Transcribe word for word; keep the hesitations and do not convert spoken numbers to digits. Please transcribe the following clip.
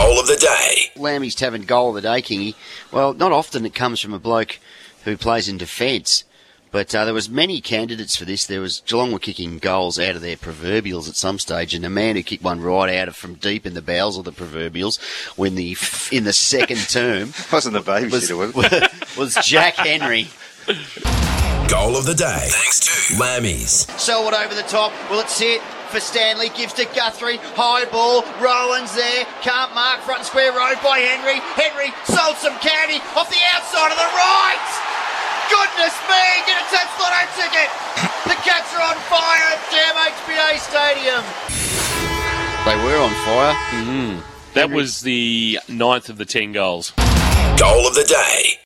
Goal of the day. Lammy's Tavern goal of the day, Kingy. Well, not often it comes from a bloke who plays in defence, but uh, there was many candidates for this. There was Geelong were kicking goals out of their proverbials at some stage, and a man who kicked one right out of from deep in the bowels of the proverbials when the in the second term wasn't the babysitter, was, was, was Jack Henry. Goal of the day. Thanks to Lammy's. Selwood over the top. Will it sit? For Stanley, gives to Guthrie, high ball, Rowan's there, can't mark, front and square road by Henry. Henry sold some candy off the outside of the right. Goodness me, get a Tats Lotto ticket. The Cats are on fire at Jam H B A Stadium. They were on fire. Mm-hmm. That was the ninth of the ten goals. Goal of the day.